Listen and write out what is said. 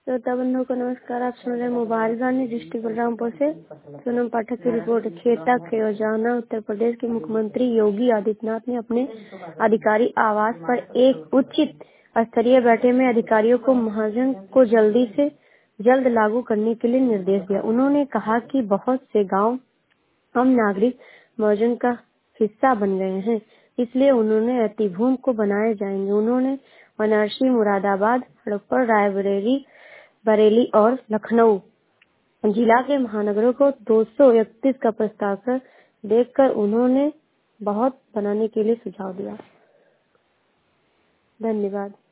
श्रोता बंधुओं को नमस्कार। आप सुन रहे मोबाइल गाने डिस्ट्रिक्ट बलरामपुर से। सोनम पाठक की रिपोर्ट। खेता खियौजाना उत्तर प्रदेश के मुख्यमंत्री योगी आदित्यनाथ ने अपने अधिकारी आवास पर एक उच्च स्तरीय बैठक में अधिकारियों को महाजन को जल्दी से जल्द लागू करने के लिए निर्देश दिया। उन्होंने कहा कि बहुत से गांव आम नागरिक महाजन का हिस्सा बन गए हैं, इसलिए उन्होंने अतिभूमि को बनाए जाएंगे। उन्होंने वाराणसी, मुरादाबाद, हड़प्पा, बरेली और लखनऊ जिला के महानगरों को 231 का प्रस्ताव देखकर उन्होंने बहुत बनाने के लिए सुझाव दिया। धन्यवाद।